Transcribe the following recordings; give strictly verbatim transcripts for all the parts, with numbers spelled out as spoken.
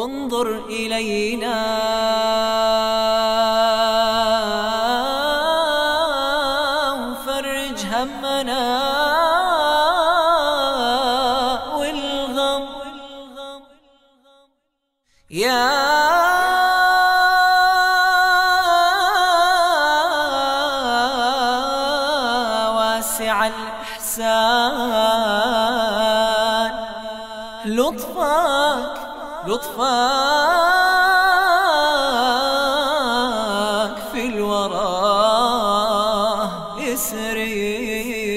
وانظر إلينا وفرج همنا والغم يا واسع الإحسان لطفك لطفك في الورى يسري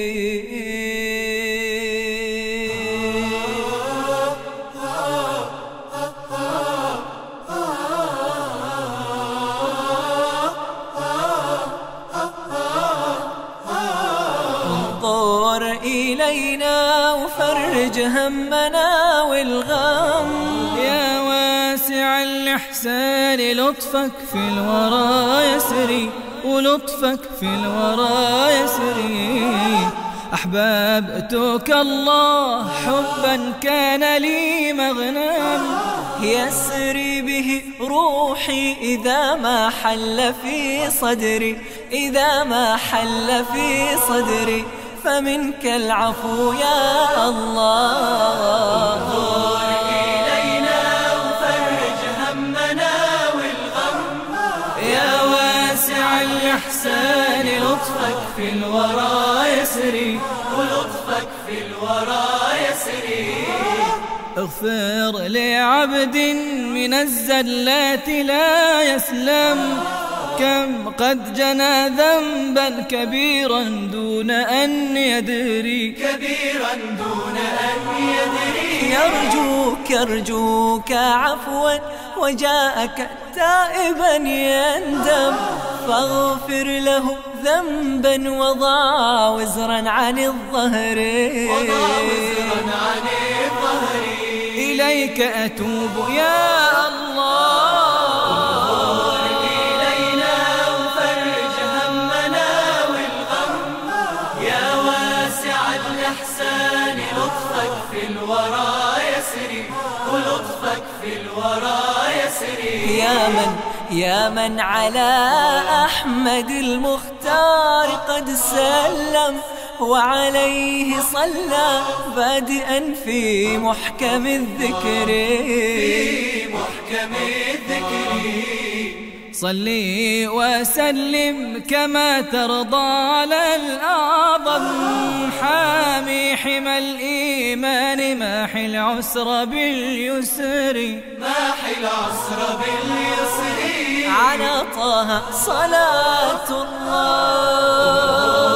انظر إلينا وفرج همنا والغم يا واسع الإحسان لطفك في الورى يسري ولطفك في الورى يسري أحببتك الله حبا كان لي مغنم يسري به روحي إذا ما حل في صدري إذا ما حل في صدري فمنك العفو يا الله انظر إلينا وفرج همنا والغم يا واسع الإحسان لطفك في الورى يسري ولطفك في الورى يسري اغفر لعبد من الزلات لا يسلم كم قد جنى ذنبا كبيرا دون أن يدري كبيرا دون أن يدري يرجوك يرجوك عفوا وجاءك تائبا يندم فاغفر له ذنبا وضع وزرا عن الظهر وضع وزرا عن الظهر إليك أتوب يا الله الإحسان لطفك في الورى يسري ولطفك في الورى يسري يا من يا من على أحمد المختار قد سلم وعليه صلى بادئا في محكم الذكر في محكم الذكر صلي وسلم كما ترضى على الأعظم حامي حمى الإيمان ماحي العسر باليسر ماحي العسر باليسر على طه صلاة الله